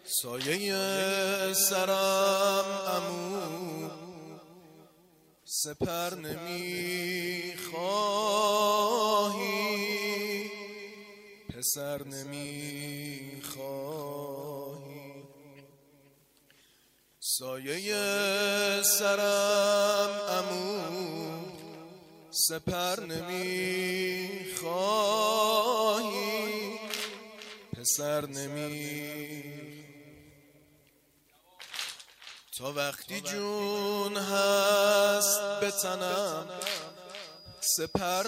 سایه سرم عمو سپر نمیخواهی، پسر نمیخواهی. سایه سرم عمو سپر نمیخواهی، پسر نمیخواهی. تا وقتی جون هست به تنم سپر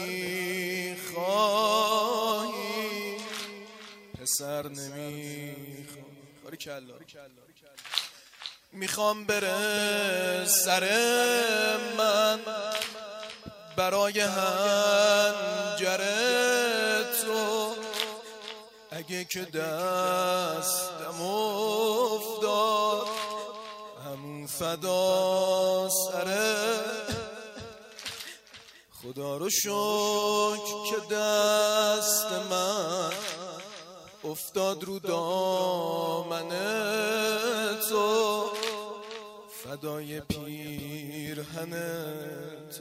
نمیخواهی، پسر نمیخواهی. میخوام بره سر من برای هنجر تو، اگه که دستم افتاد همون فدا سره. خدا رو شکر که دست من افتاد رو دامن تو، فدای پیرهن تو.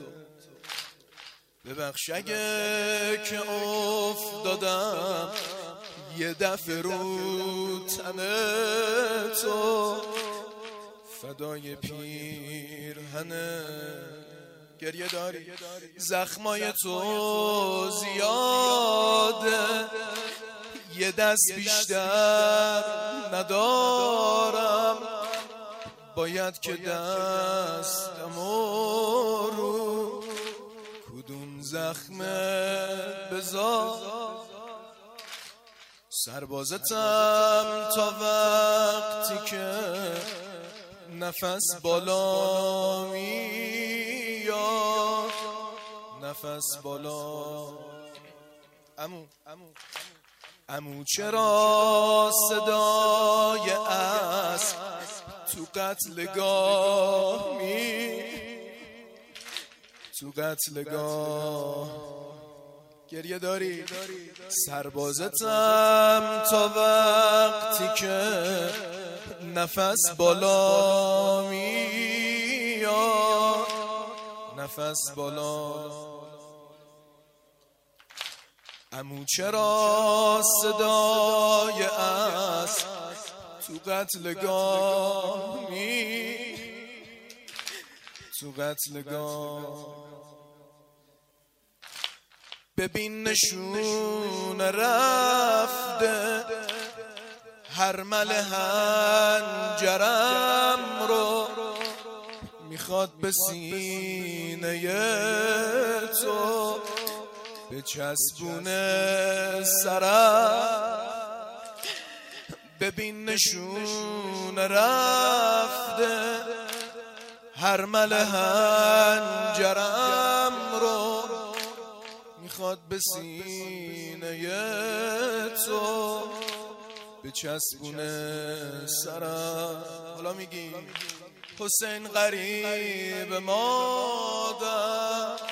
ببخش اگه که افتادم یه دفعه رو تن تو، فدای پیرهن. گریه داری زخمای تو زیاده، یه دست بیشتر ندارم، باید که دستمو رو کدوم زخمه بذار. سربازتم تا وقتی که نفس بالا میاد، نفس بالا. عمو چرا صدای اسب تو قتلگاه تو قتلگاه. گریه داری سربازتم تا وقتی که نفس بالا میاد، نفس بالا. عمو چرا صدای اسب تو قتلگاه تو قتلگاه. ببین نشون رفته هرمل هنجرم رو، میخواد به سینه تو به چسبونه سرم. ببین نشون رفته هرمل هنجرم رو، میخواد به سینه تو به چسبونه سرم. حالا میگی حسین غریب مادر